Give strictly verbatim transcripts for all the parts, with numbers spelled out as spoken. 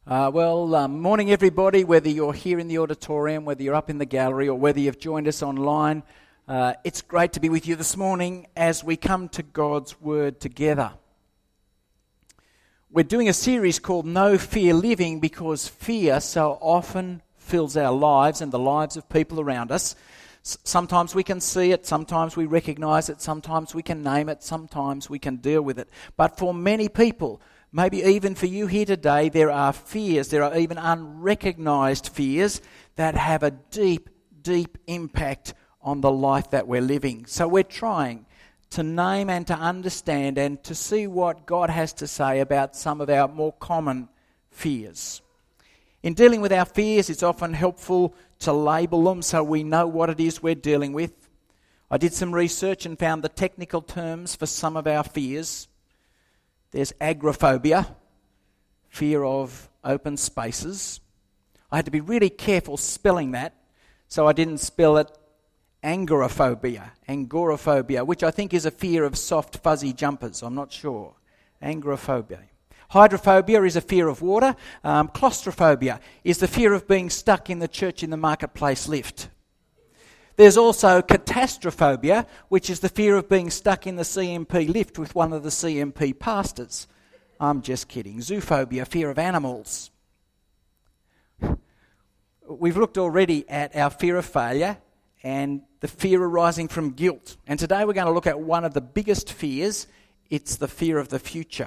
Uh, well, um, morning everybody, whether you're here in the auditorium, whether you're up in the gallery, or whether you've joined us online. Uh, it's great to be with you this morning as we come to God's Word together. We're doing a series called No Fear Living because fear so often fills our lives and the lives of people around us. S- sometimes we can see it, sometimes we recognise it, sometimes we can name it, sometimes we can deal with it. But for many people, maybe even for you here today, there are fears, there are even unrecognised fears that have a deep, deep impact on the life that we're living. So we're trying to name and to understand and to see what God has to say about some of our more common fears. In dealing with our fears, it's often helpful to label them so we know what it is we're dealing with. I did some research and found the technical terms for some of our fears. There's agoraphobia, fear of open spaces. I had to be really careful spelling that, so I didn't spell it angoraphobia, angoraphobia, which I think is a fear of soft, fuzzy jumpers. I'm not sure. Angoraphobia. Hydrophobia is a fear of water. Um, claustrophobia is the fear of being stuck in the church in the marketplace lift. There's also catastrophobia, which is the fear of being stuck in the C M P lift with one of the C M P pastors. I'm just kidding. Zoophobia, fear of animals. We've looked already at our fear of failure and the fear arising from guilt. And today we're going to look at one of the biggest fears. It's the fear of the future.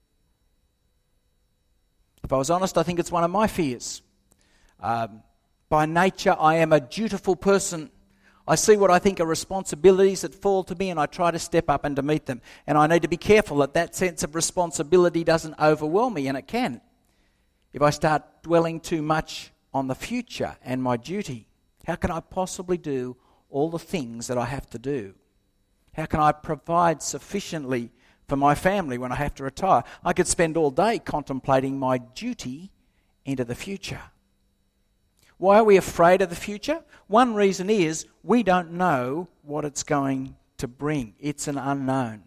If I was honest, I think it's one of my fears. Um, by nature, I am a dutiful person. I see what I think are responsibilities that fall to me and I try to step up and to meet them. And I need to be careful that that sense of responsibility doesn't overwhelm me, and it can. If I start dwelling too much on the future and my duty, how can I possibly do all the things that I have to do? How can I provide sufficiently for my family when I have to retire? I could spend all day contemplating my duty into the future. Why are we afraid of the future? One reason is we don't know what it's going to bring. It's an unknown.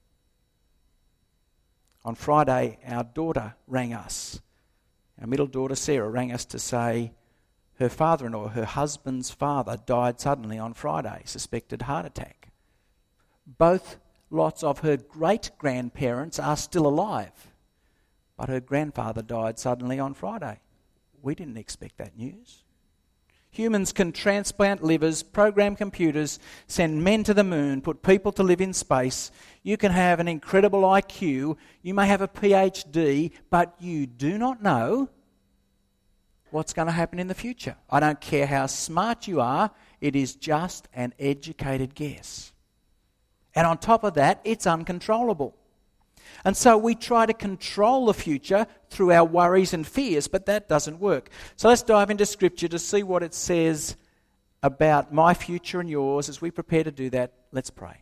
On Friday, our daughter rang us. Our middle daughter, Sarah, rang us to say her father-in-law, her husband's father, died suddenly on Friday, suspected heart attack. Both lots of her great-grandparents are still alive, but her grandfather died suddenly on Friday. We didn't expect that news. Humans can transplant livers, program computers, send men to the moon, put people to live in space. You can have an incredible I Q. You may have a P H D, but you do not know what's going to happen in the future. I don't care how smart you are. It is just an educated guess. And on top of that, it's uncontrollable. And so we try to control the future through our worries and fears, but that doesn't work. So let's dive into Scripture to see what it says about my future and yours. As we prepare to do that, let's pray.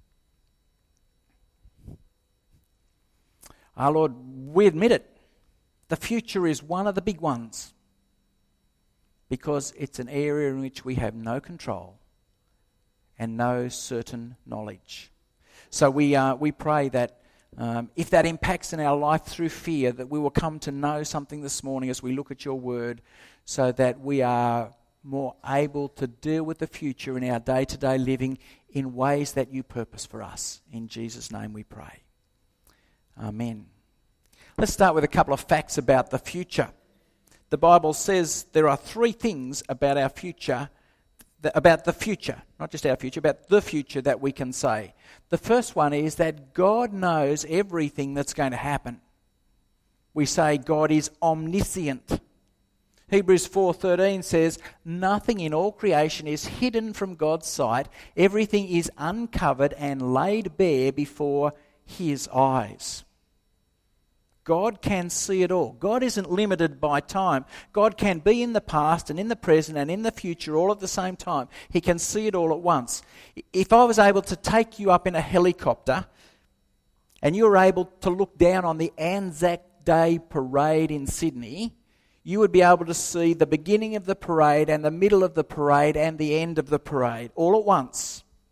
Our Lord, we admit it. The future is one of the big ones because it's an area in which we have no control and no certain knowledge. So we uh, we pray that Um, if that impacts in our life through fear, that we will come to know something this morning as we look at your word so that we are more able to deal with the future in our day-to-day living in ways that you purpose for us. In Jesus' name we pray. Amen. Let's start with a couple of facts about the future. The Bible says there are three things about our future about the future, not just our future, about the future that we can say. The first one is that God knows everything that's going to happen. We say God is omniscient. Hebrews four thirteen says, nothing in all creation is hidden from God's sight. Everything is uncovered and laid bare before his eyes. God can see it all. God isn't limited by time. God can be in the past and in the present and in the future all at the same time. He can see it all at once. If I was able to take you up in a helicopter and you were able to look down on the Anzac Day parade in Sydney, you would be able to see the beginning of the parade and the middle of the parade and the end of the parade all at once.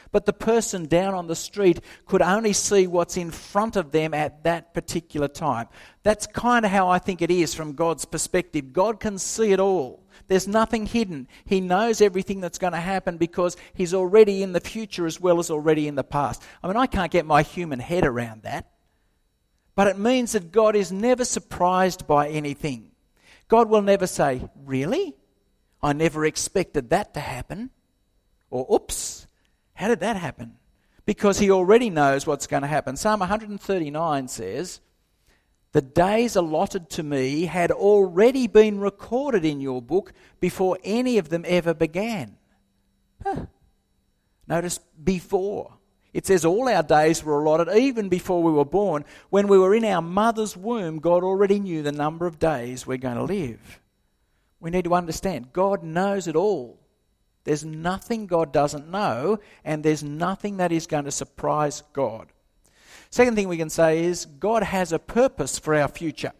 But the person down on the street could only see what's in front of them at that particular time. That's kind of how I think it is from God's perspective. God can see it all. There's nothing hidden. He knows everything that's going to happen because he's already in the future as well as already in the past. I mean, I can't get my human head around that. But it means that God is never surprised by anything. God will never say, really? I never expected that to happen. Or, oops, how did that happen? Because he already knows what's going to happen. Psalm one thirty-nine says, the days allotted to me had already been recorded in your book before any of them ever began. Huh. Notice before. It says all our days were allotted even before we were born. When we were in our mother's womb, God already knew the number of days we're going to live. We need to understand, God knows it all. There's nothing God doesn't know, and there's nothing that is going to surprise God. Second thing we can say is God has a purpose for our future.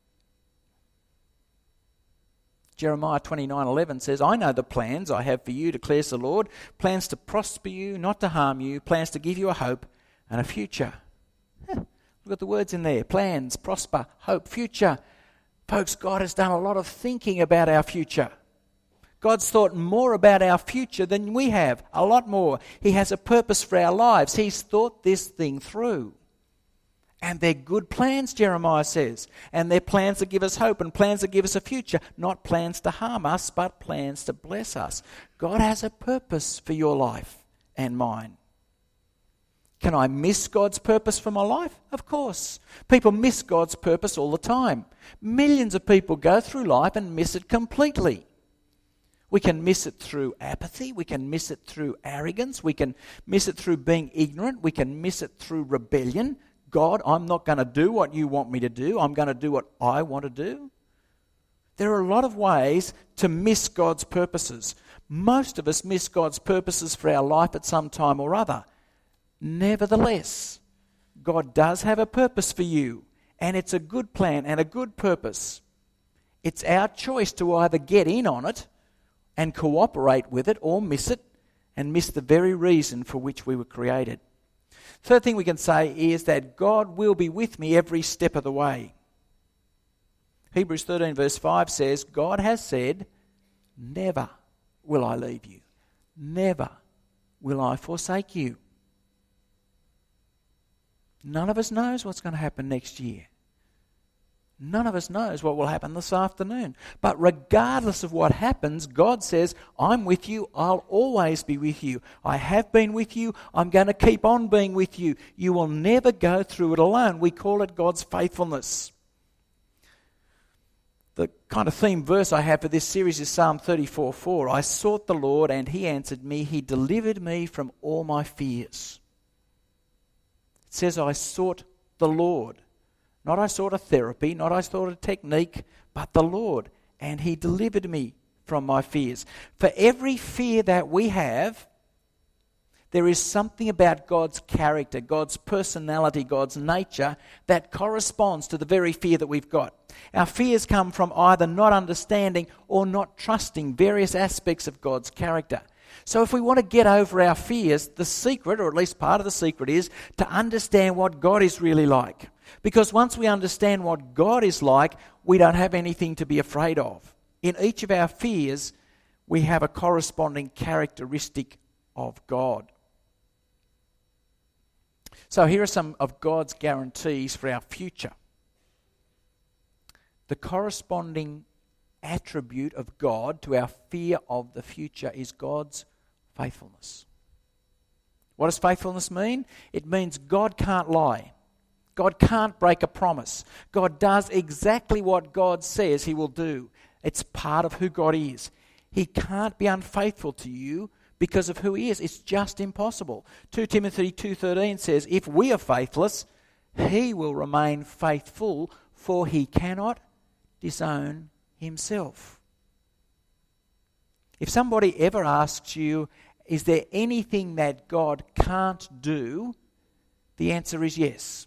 Jeremiah twenty-nine eleven says, I know the plans I have for you, declares the Lord, plans to prosper you, not to harm you, plans to give you a hope and a future. Look at the words in there. Plans, prosper, hope, future. Folks, God has done a lot of thinking about our future. God's thought more about our future than we have, a lot more. He has a purpose for our lives. He's thought this thing through. And they're good plans, Jeremiah says. And they're plans that give us hope and plans that give us a future. Not plans to harm us, but plans to bless us. God has a purpose for your life and mine. Can I miss God's purpose for my life? Of course. People miss God's purpose all the time. Millions of people go through life and miss it completely. We can miss it through apathy. We can miss it through arrogance. We can miss it through being ignorant. We can miss it through rebellion. God, I'm not going to do what you want me to do. I'm going to do what I want to do. There are a lot of ways to miss God's purposes. Most of us miss God's purposes for our life at some time or other. Nevertheless, God does have a purpose for you, and it's a good plan and a good purpose. It's our choice to either get in on it and cooperate with it, or miss it and miss the very reason for which we were created. Third thing we can say is that God will be with me every step of the way. Hebrews thirteen verse five says, God has said, never will I leave you. Never will I forsake you. None of us knows what's going to happen next year. None of us knows what will happen this afternoon. But regardless of what happens, God says, I'm with you, I'll always be with you. I have been with you, I'm going to keep on being with you. You will never go through it alone. We call it God's faithfulness. The kind of theme verse I have for this series is Psalm thirty-four four. I sought the Lord and he answered me. He delivered me from all my fears. It says I sought the Lord. Not I sought a therapy, not I sought a technique, but the Lord. And he delivered me from my fears. For every fear that we have, there is something about God's character, God's personality, God's nature that corresponds to the very fear that we've got. Our fears come from either not understanding or not trusting various aspects of God's character. So if we want to get over our fears, the secret, or at least part of the secret, is to understand what God is really like. Because once we understand what God is like, we don't have anything to be afraid of. In each of our fears, we have a corresponding characteristic of God. So here are some of God's guarantees for our future. The corresponding attribute of God to our fear of the future is God's faithfulness. What does faithfulness mean? It means God can't lie. God can't break a promise. God does exactly what God says he will do. It's part of who God is. He can't be unfaithful to you because of who he is. It's just impossible. Second Timothy two thirteen says, if we are faithless, he will remain faithful, for he cannot disown himself. If somebody ever asks you, is there anything that God can't do? The answer is yes.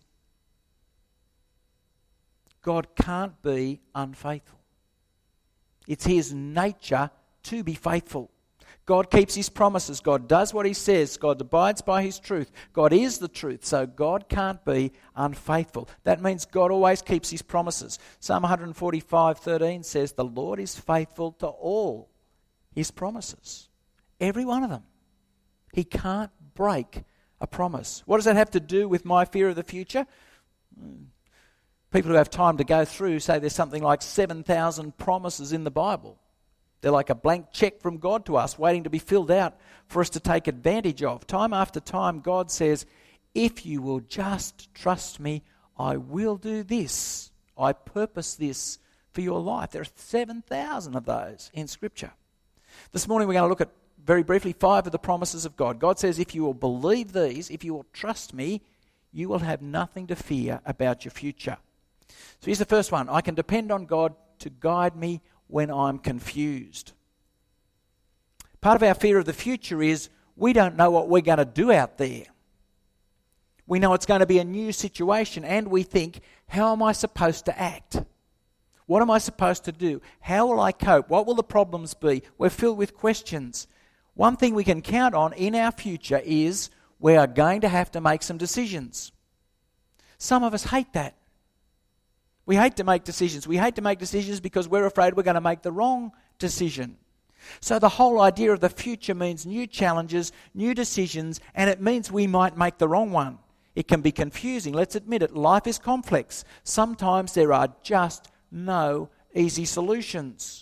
God can't be unfaithful. It's his nature to be faithful. God keeps his promises. God does what he says. God abides by his truth. God is the truth, so God can't be unfaithful. That means God always keeps his promises. Psalm one forty-five thirteen says, the Lord is faithful to all his promises. Every one of them. He can't break a promise. What does that have to do with my fear of the future? People who have time to go through say there's something like seven thousand promises in the Bible. They're like a blank check from God to us, waiting to be filled out for us to take advantage of. Time after time, God says, if you will just trust me, I will do this. I purpose this for your life. There are seven thousand of those in Scripture. This morning we're going to look at, very briefly, five of the promises of God. God says, if you will believe these, if you will trust me, you will have nothing to fear about your future. So here's the first one. I can depend on God to guide me when I'm confused. Part of our fear of the future is we don't know what we're going to do out there. We know it's going to be a new situation, and we think, how am I supposed to act? What am I supposed to do? How will I cope? What will the problems be? We're filled with questions. One thing we can count on in our future is we are going to have to make some decisions. Some of us hate that. We hate to make decisions. We hate to make decisions because we're afraid we're going to make the wrong decision. So the whole idea of the future means new challenges, new decisions, and it means we might make the wrong one. It can be confusing. Let's admit it. Life is complex. Sometimes there are just no easy solutions.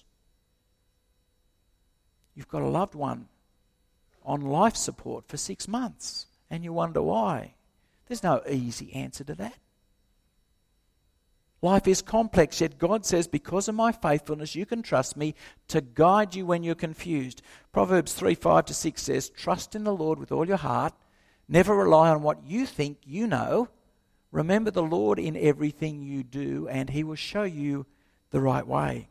You've got a loved one on life support for six months and you wonder why. There's no easy answer to that. Life is complex, yet God says, because of my faithfulness, you can trust me to guide you when you're confused. Proverbs three, five to six says, trust in the Lord with all your heart. Never rely on what you think you know. Remember the Lord in everything you do, and he will show you the right way.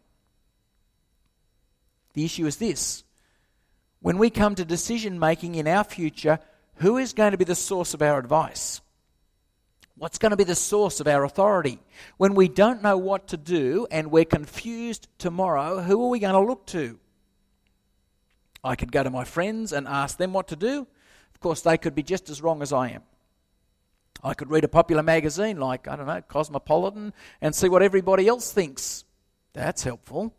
The issue is this. When we come to decision making in our future, who is going to be the source of our advice? What's going to be the source of our authority? When we don't know what to do and we're confused tomorrow, who are we going to look to? I could go to my friends and ask them what to do. Of course, they could be just as wrong as I am. I could read a popular magazine like, I don't know, Cosmopolitan, and see what everybody else thinks. That's helpful.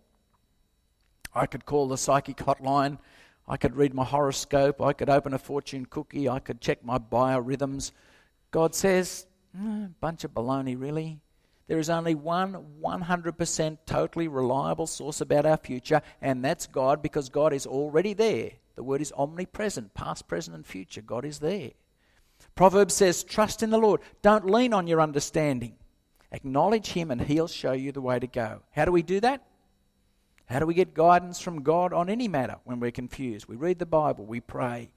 I could call the psychic hotline. I could read my horoscope. I could open a fortune cookie. I could check my biorhythms. God says, mm, bunch of baloney, really. There is only one one hundred percent totally reliable source about our future, and that's God, because God is already there. The word is omnipresent, past, present, and future. God is there. Proverbs says, trust in the Lord. Don't lean on your understanding. Acknowledge him and he'll show you the way to go. How do we do that? How do we get guidance from God on any matter when we're confused? We read the Bible, we pray.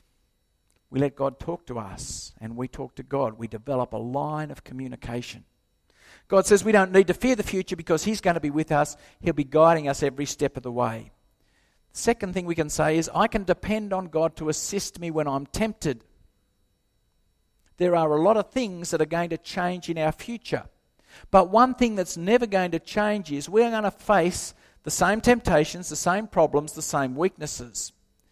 We let God talk to us, and we talk to God. We develop a line of communication. God says we don't need to fear the future because he's going to be with us. He'll be guiding us every step of the way. The second thing we can say is I can depend on God to assist me when I'm tempted. There are a lot of things that are going to change in our future. But one thing that's never going to change is we're going to face the same temptations, the same problems, the same weaknesses.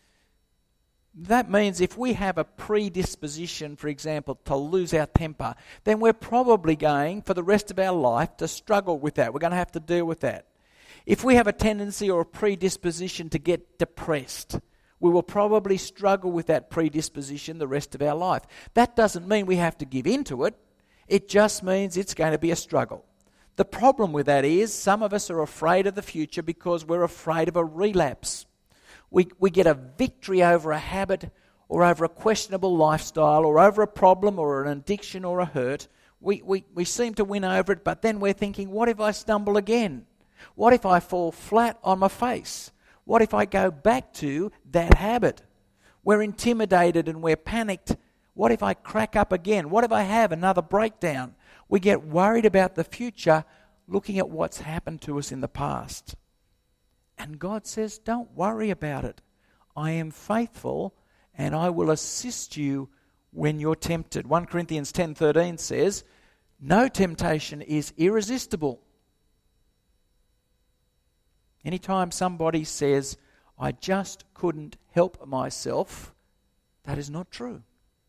That means if we have a predisposition, for example, to lose our temper, then we're probably going, for the rest of our life, to struggle with that. We're going to have to deal with that. If we have a tendency or a predisposition to get depressed, we will probably struggle with that predisposition the rest of our life. That doesn't mean we have to give in to it. It just means it's going to be a struggle. The problem with that is some of us are afraid of the future because we're afraid of a relapse. We we get a victory over a habit or over a questionable lifestyle or over a problem or an addiction or a hurt. We, we, we seem to win over it, but then we're thinking, what if I stumble again? What if I fall flat on my face? What if I go back to that habit? We're intimidated and we're panicked. What if I crack up again? What if I have another breakdown? We get worried about the future looking at what's happened to us in the past. And God says, don't worry about it. I am faithful and I will assist you when you're tempted. First Corinthians ten thirteen says, no temptation is irresistible. Anytime somebody says, I just couldn't help myself, that is not true.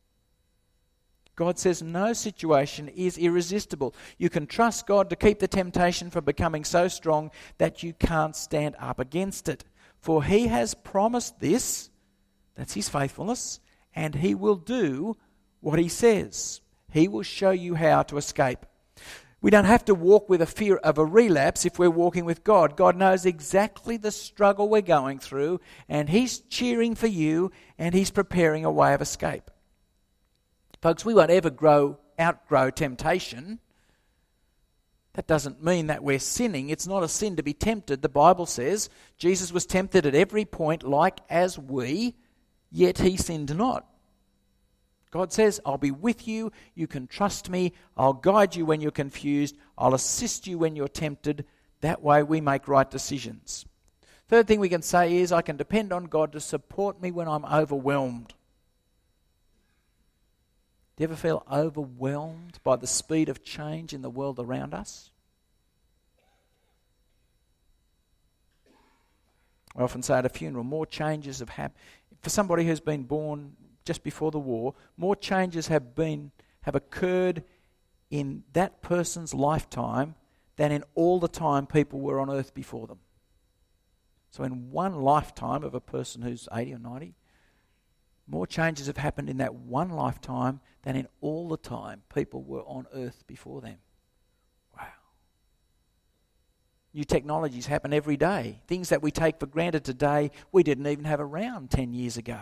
God says no situation is irresistible. You can trust God to keep the temptation from becoming so strong that you can't stand up against it. For he has promised this, that's his faithfulness, and he will do what he says. He will show you how to escape. We don't have to walk with a fear of a relapse if we're walking with God. God knows exactly the struggle we're going through, and he's cheering for you, and he's preparing a way of escape. Folks, we won't ever grow outgrow temptation. That doesn't mean that we're sinning. It's not a sin to be tempted. The Bible says Jesus was tempted at every point like as we, yet he sinned not. God says, I'll be with you. You can trust me. I'll guide you when you're confused. I'll assist you when you're tempted. That way we make right decisions. Third thing we can say is I can depend on God to support me when I'm overwhelmed. Do you ever feel overwhelmed by the speed of change in the world around us? I often say at a funeral, more changes have happened. For somebody who's been born just before the war, more changes have been have occurred in that person's lifetime than in all the time people were on earth before them. So in one lifetime of a person who's eighty or ninety, more changes have happened in that one lifetime than in all the time people were on earth before them. Wow. New technologies happen every day. Things that we take for granted today, we didn't even have around ten years ago.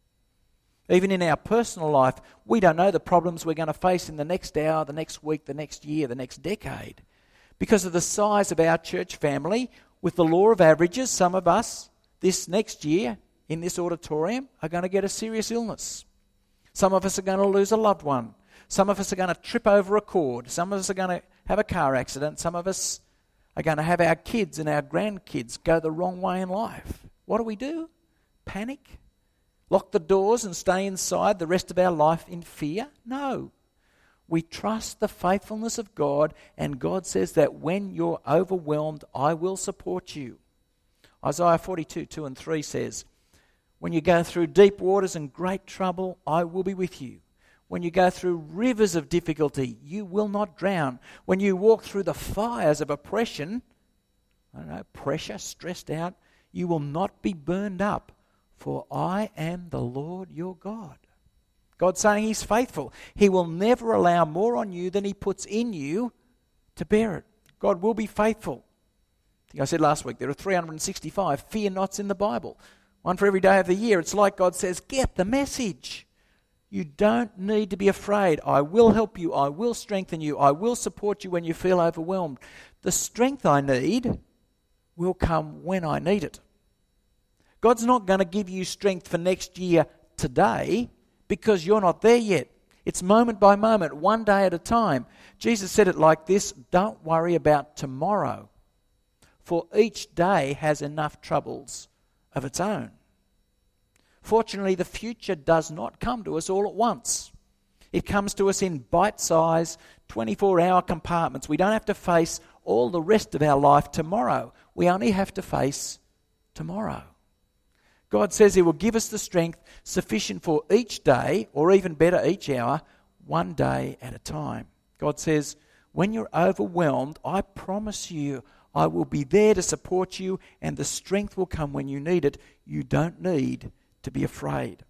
Even in our personal life, we don't know the problems we're going to face in the next hour, the next week, the next year, the next decade. Because of the size of our church family, with the law of averages, some of us this next year in this auditorium are going to get a serious illness. Some of us are going to lose a loved one. Some of us are going to trip over a cord. Some of us are going to have a car accident. Some of us are going to have our kids and our grandkids go the wrong way in life. What do we do? Panic? Lock the doors and stay inside the rest of our life in fear? No. We trust the faithfulness of God, and God says that when you're overwhelmed, I will support you. Isaiah forty-two, two and three says, when you go through deep waters and great trouble, I will be with you. When you go through rivers of difficulty, you will not drown. When you walk through the fires of oppression, I don't know, pressure, stressed out, you will not be burned up, for I am the Lord your God. God's saying he's faithful. He will never allow more on you than he puts in you to bear it. God will be faithful. I think I said last week, there are three hundred sixty-five fear nots in the Bible. One for every day of the year. It's like God says, get the message. You don't need to be afraid. I will help you. I will strengthen you. I will support you when you feel overwhelmed. The strength I need will come when I need it. God's not going to give you strength for next year today because you're not there yet. It's moment by moment, one day at a time. Jesus said it like this, don't worry about tomorrow, for each day has enough troubles of its own. Fortunately, the future does not come to us all at once. It comes to us in bite-sized, twenty-four hour compartments. We don't have to face all the rest of our life tomorrow. We only have to face tomorrow. God says he will give us the strength sufficient for each day, or even better, each hour, one day at a time. God says, when you're overwhelmed, I promise you, I will be there to support you, and the strength will come when you need it. You don't need to be afraid.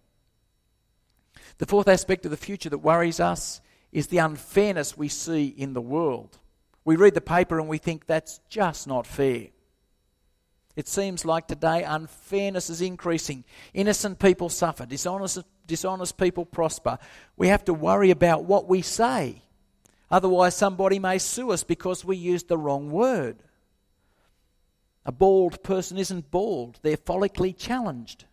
The fourth aspect of the future that worries us is the unfairness we see in the world. We read the paper and we think that's just not fair. It seems like today unfairness is increasing. Innocent people suffer. Dishonest, dishonest people prosper. We have to worry about what we say. Otherwise somebody may sue us because we used the wrong word. A bald person isn't bald, they're follically challenged.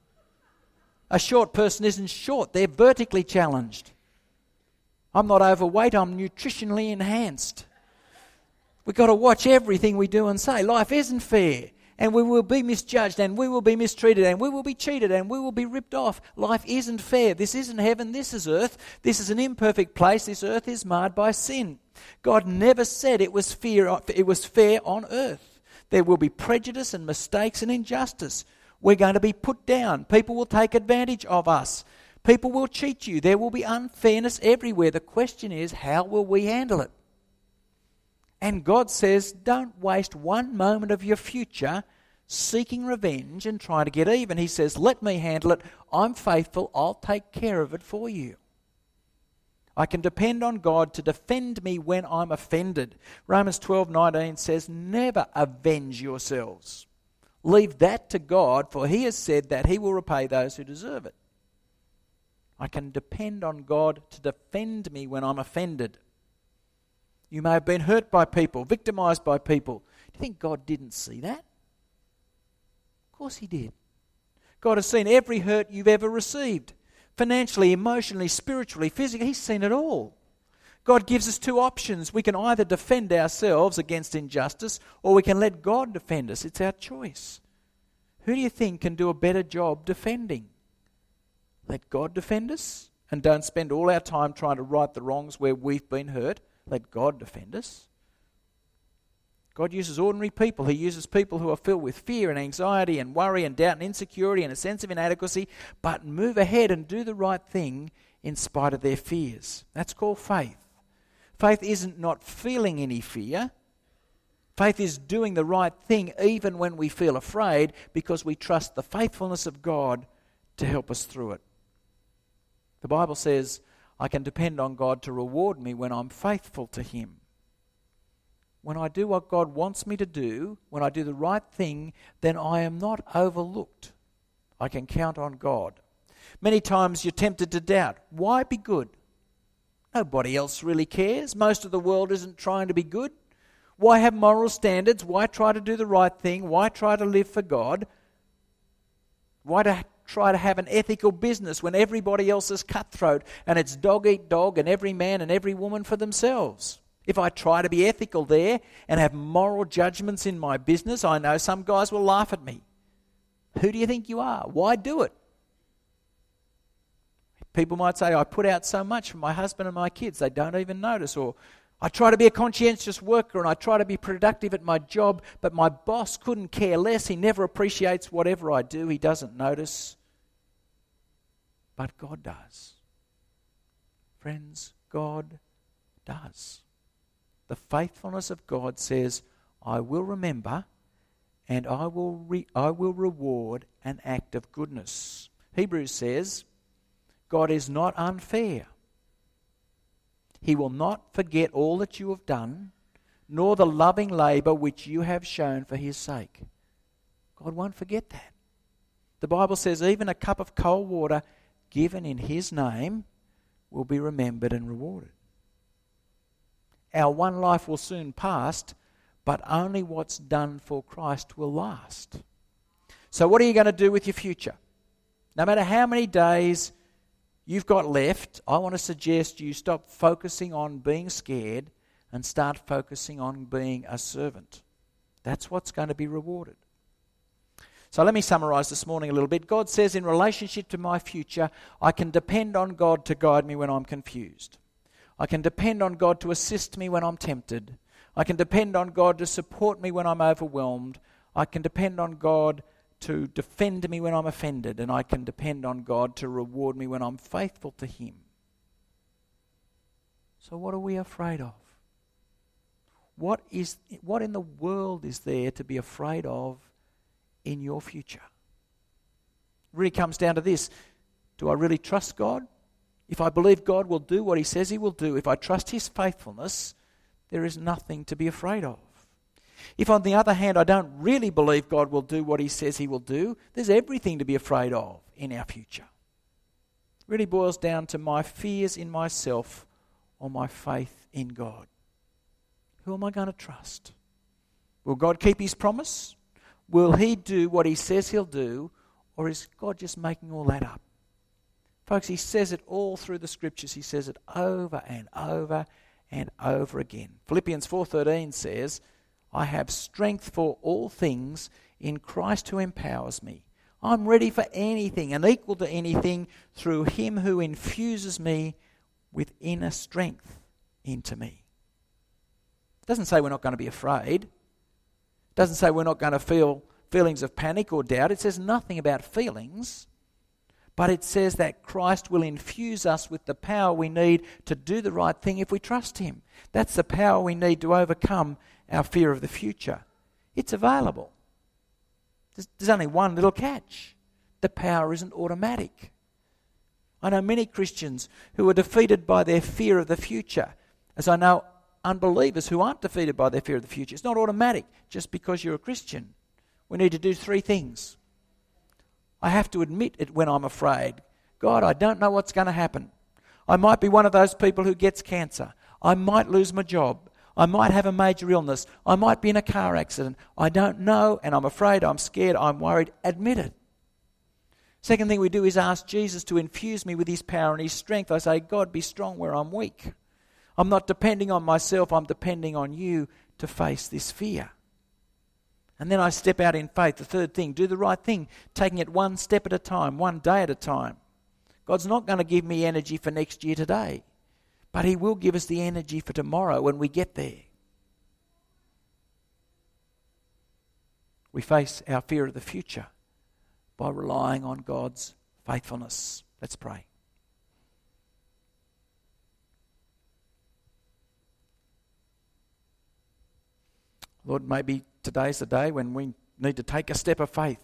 A short person isn't short, they're vertically challenged. I'm not overweight, I'm nutritionally enhanced. We've got to watch everything we do and say. Life isn't fair, and we will be misjudged, and we will be mistreated, and we will be cheated, and we will be ripped off. Life isn't fair. This isn't heaven, this is earth. This is an imperfect place. This earth is marred by sin. God never said it was fair, it was fair on earth. There will be prejudice and mistakes and injustice. We're going to be put down. People will take advantage of us. People will cheat you. There will be unfairness everywhere. The question is, how will we handle it? And God says, don't waste one moment of your future seeking revenge and trying to get even. He says, let me handle it. I'm faithful. I'll take care of it for you. I can depend on God to defend me when I'm offended. Romans twelve nineteen says, never avenge yourselves. Leave that to God, for he has said that he will repay those who deserve it. I can depend on God to defend me when I'm offended. You may have been hurt by people, victimized by people. Do you think God didn't see that? Of course he did. God has seen every hurt you've ever received. Financially, emotionally, spiritually, physically, he's seen it all. God gives us two options. We can either defend ourselves against injustice or we can let God defend us. It's our choice. Who do you think can do a better job defending? Let God defend us and don't spend all our time trying to right the wrongs where we've been hurt. Let God defend us. God uses ordinary people. He uses people who are filled with fear and anxiety and worry and doubt and insecurity and a sense of inadequacy, but move ahead and do the right thing in spite of their fears. That's called faith. Faith isn't not feeling any fear. Faith is doing the right thing even when we feel afraid, because we trust the faithfulness of God to help us through it. The Bible says, I can depend on God to reward me when I'm faithful to him. When I do what God wants me to do, when I do the right thing, then I am not overlooked. I can count on God. Many times you're tempted to doubt. Why be good? Nobody else really cares. Most of the world isn't trying to be good. Why have moral standards? Why try to do the right thing? Why try to live for God? Why to try to have an ethical business when everybody else is cutthroat and it's dog eat dog and every man and every woman for themselves? If I try to be ethical there and have moral judgments in my business, I know some guys will laugh at me. Who do you think you are? Why do it? People might say, I put out so much for my husband and my kids, they don't even notice. Or I try to be a conscientious worker and I try to be productive at my job, but my boss couldn't care less. He never appreciates whatever I do. He doesn't notice. But God does. Friends, God does. The faithfulness of God says, I will remember and I will re- I will reward an act of goodness. Hebrews says, God is not unfair. He will not forget all that you have done, nor the loving labour which you have shown for his sake. God won't forget that. The Bible says even a cup of cold water given in his name will be remembered and rewarded. Our one life will soon pass, but only what's done for Christ will last. So what are you going to do with your future? No matter how many days you've got left, I want to suggest you stop focusing on being scared and start focusing on being a servant. That's what's going to be rewarded. So let me summarize this morning a little bit. God says in relationship to my future, I can depend on God to guide me when I'm confused. I can depend on God to assist me when I'm tempted. I can depend on God to support me when I'm overwhelmed. I can depend on God to defend me when I'm offended. And I can depend on God to reward me when I'm faithful to him. So what are we afraid of? What is what in the world is there to be afraid of in your future? It really comes down to this. Do I really trust God? If I believe God will do what he says he will do, if I trust his faithfulness, there is nothing to be afraid of. If on the other hand I don't really believe God will do what he says he will do, there's everything to be afraid of in our future. It really boils down to my fears in myself or my faith in God. Who am I going to trust? Will God keep his promise? Will he do what he says he'll do? Or is God just making all that up? Folks, he says it all through the scriptures. He says it over and over and over again. Philippians four thirteen says, I have strength for all things in Christ who empowers me. I'm ready for anything and equal to anything through him who infuses me with inner strength into me. It doesn't say we're not going to be afraid. It doesn't say we're not going to feel feelings of panic or doubt. It says nothing about feelings, but it says that Christ will infuse us with the power we need to do the right thing if we trust him. That's the power we need to overcome our fear of the future. It's available. There's, there's only one little catch. The power isn't automatic. I know many Christians who are defeated by their fear of the future, as I know unbelievers who aren't defeated by their fear of the future. It's not automatic just because you're a Christian. We need to do three things. I have to admit it when I'm afraid. God, I don't know what's going to happen. I might be one of those people who gets cancer. I might lose my job. I might have a major illness. I might be in a car accident. I don't know, and I'm afraid, I'm scared, I'm worried. Admit it. Second thing we do is ask Jesus to infuse me with his power and his strength. I say, God, be strong where I'm weak. I'm not depending on myself, I'm depending on you to face this fear. And then I step out in faith. The third thing, do the right thing, taking it one step at a time, one day at a time. God's not going to give me energy for next year today, but he will give us the energy for tomorrow when we get there. We face our fear of the future by relying on God's faithfulness. Let's pray. Lord, maybe today's the day when we need to take a step of faith.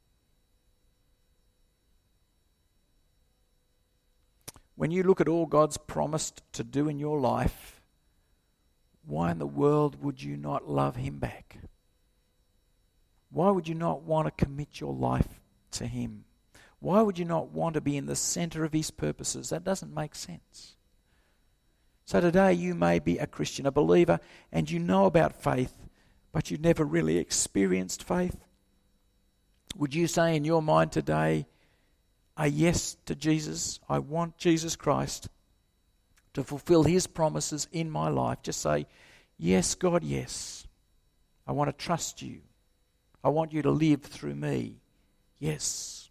When you look at all God's promised to do in your life, why in the world would you not love him back? Why would you not want to commit your life to him? Why would you not want to be in the center of his purposes? That doesn't make sense. So today you may be a Christian, a believer, and you know about faith, but you've never really experienced faith. Would you say in your mind today a yes to Jesus? I want Jesus Christ to fulfill his promises in my life. Just say, yes, God, yes. I want to trust you. I want you to live through me. Yes.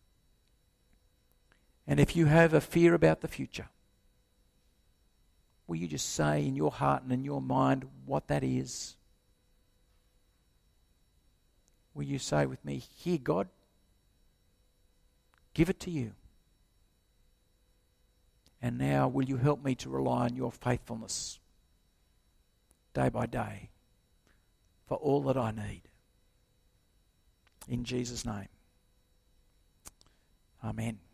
And if you have a fear about the future, will you just say in your heart and in your mind what that is? Will you say with me, here, God, give it to you. And now will you help me to rely on your faithfulness day by day for all that I need. In Jesus' name. Amen.